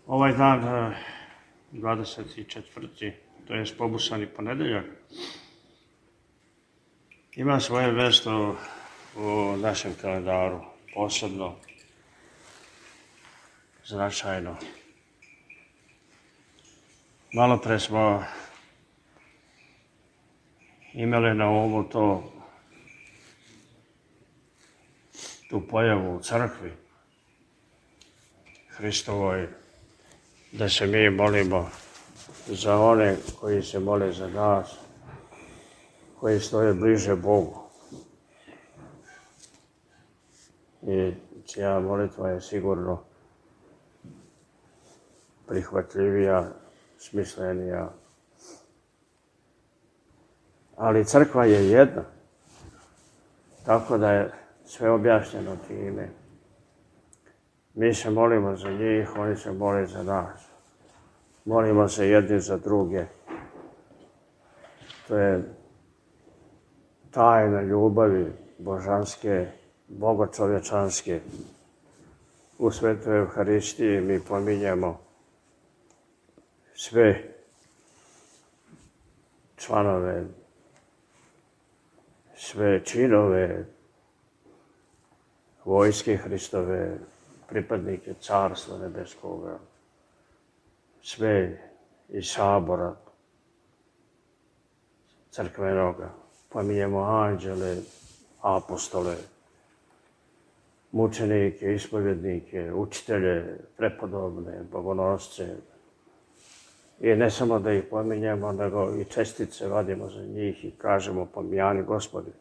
Ovaj dan, 24. to je pobusani ponedeljak, ima svoje mjesto u našem kalendaru, posebno značajno. Malo pre smo imali na umu tu pojavu u crkvi Hristovoj, da se mi molimo za one koji se mole za nas, koji stoje bliže Bogu. I čija molitva je sigurno prihvatljivija, smislenija. Ali crkva je jedna, tako da je sve objašnjeno time. Mi se molimo za njih, oni se mole za nas. Molimo se jedni za druge. To je tajna ljubavi božanske, bogočovječanske. U Svetoj Euharistiji mi pominjemo sve članove, sve činove vojske Hristove, pripadnike Carstva nebeskoga, sve iz sabora crkvenoga. Pominjemo anđele, apostole, mučenike, ispovjednike, učitelje, prepodobne, bogonosce. I ne samo da ih pominjemo, nego i čestice vadimo za njih i kažemo pomijani Gospodi.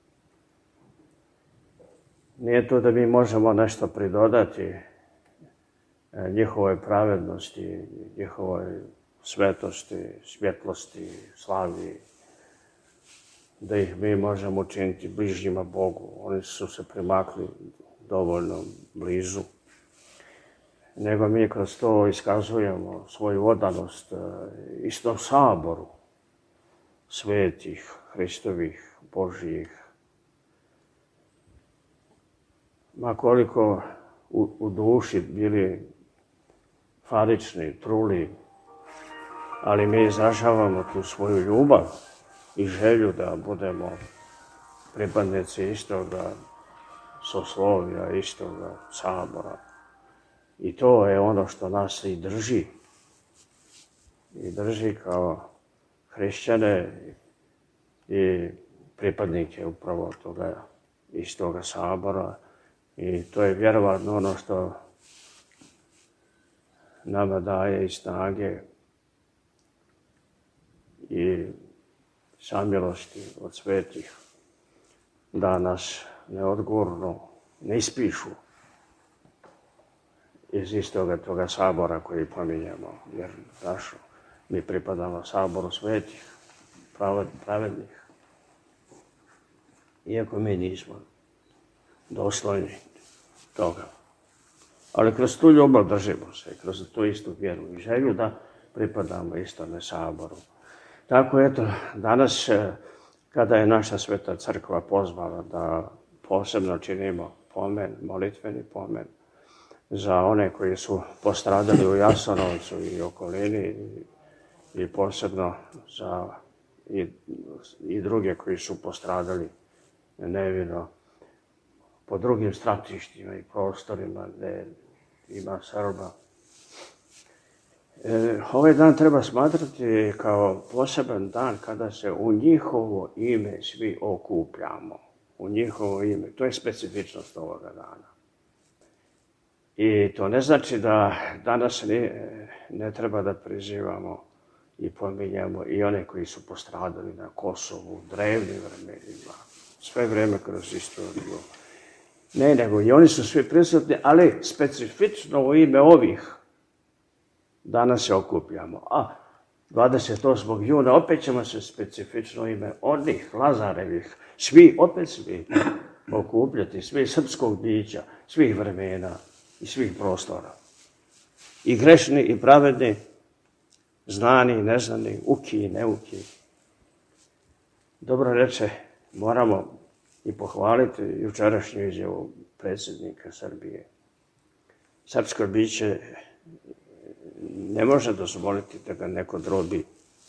Nije to da mi možemo nešto pridodati njihovoj pravednosti, njihovoj svetosti, svjetlosti, slavi, da ih mi možemo učiniti bližnjima Bogu. Oni su se primakli dovoljno blizu. Nego mi kroz to iskazujemo svoju odanost istom saboru svetih, Hristovih, Božjih. Ma koliko u duši bili farični, truli, ali mi izražavamo tu svoju ljubav i želju da budemo pripadnici istoga soslovja, istoga sabora. I to je ono što nas i drži. I drži kao hrišćane i pripadnike upravo toga istoga sabora. I to je vjerovatno ono što nama daje i snage i samilosti od svetih da nas neodgovorno ne ispišu iz istoga toga sabora koji pominjemo. Jer mi pripadamo saboru svetih, pravednih. Iako mi nismo dostojni toga. Ali kroz tu ljubav držimo se, kroz tu istu vjeru i želju da pripadamo istome saboru. Tako eto, danas kada je naša Sveta Crkva pozvala da posebno činimo pomen, molitveni pomen za one koji su postradali u Jasenovcu i okolini i posebno za i druge koji su postradali nevino po drugim stratištima i prostorima gdje ima Srba. Ovaj dan treba smatrati kao poseban dan kada se u njihovo ime svi okupljamo. U njihovo ime. To je specifičnost ovoga dana. I to ne znači da danas ne treba da prizivamo i pominjamo i one koji su postradali na Kosovu u drevnim vremenima. Sve vreme kroz istoriju. Ne, nego i oni su svi prisutni, ali specifično u ime ovih danas se okupljamo. A 28. juna opet ćemo se specifično u ime onih Lazarevih, opet svi okupljati, svi srpskog bića, svih vremena i svih prostora. I grešni i pravedni, znani i neznani, uki i neuki. Dobro reče, moramo i pohvaliti jučerašnju izjavu predsjednika Srbije. Srpsko biće ne može dozvoliti da ga neko drobi,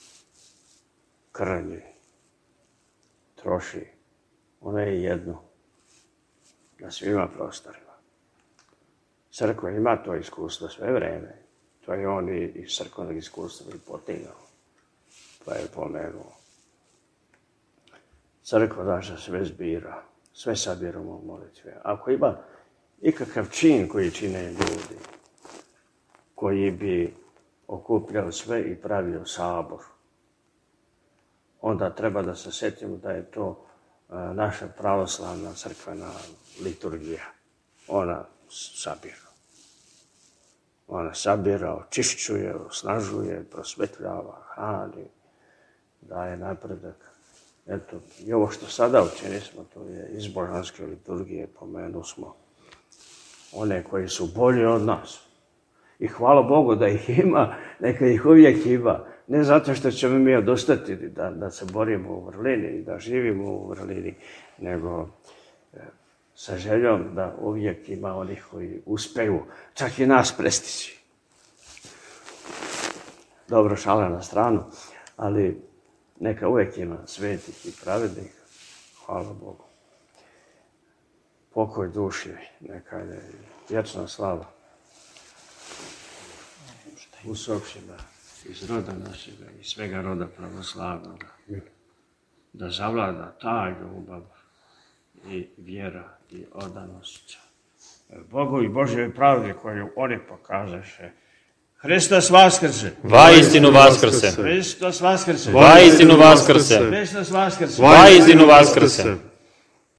krnji, troši. Ono je jedno, na svima prostorima. Crkva ima to iskustvo sve vreme. To je on i iz crkvenog iskustva i potigao. Pa je pomenuo. Crkva naša sve zbira, sve sabiramo u molitve. Ako ima ikakav čin koji čine ljudi, koji bi okupljao sve i pravio sabor, onda treba da se sjetimo da je to naša pravoslavna crkvena liturgija. Ona sabira. Ona sabira, očišćuje, osnažuje, prosvetljava, hrani, daje napredak. Eto, i ovo što sada učinili smo, to je iz božanske liturgije, pomenu smo one koji su bolji od nas. I hvala Bogu da ih ima, neka ih uvijek ima. Ne zato što ćemo mi odustati da se borimo u vrlini i da živimo u vrlini, nego sa željom da uvijek ima onih koji uspeju, čak i nas prestići. Dobro, šala na stranu, ali neka uvijek ima svetih i pravednih, hvala Bogu. Pokoj duši, neka je vječna slava. Usopšima iz roda našega i svega roda pravoslavnoga, da zavlada ta ljubav i vjera i odanost Bogu i Božjoj pravdi koju oni pokazaše. Hristos vaskrse! Vaistinu vaskrse! Hristos vaskrse! Vaistinu vaskrse! Hristos vaskrse! Vaistinu vaskrse!